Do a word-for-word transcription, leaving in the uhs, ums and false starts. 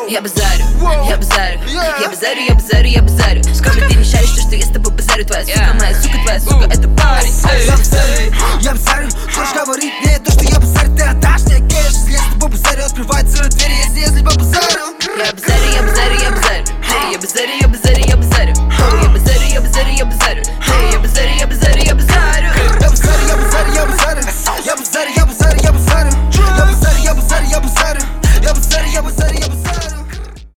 Я базарю, я базарю, я базарю, я базарю, я базарю. Скажи, ты не шаришь, то, что я с тобой базарю. Твоя сука, моя сука, твоя сука.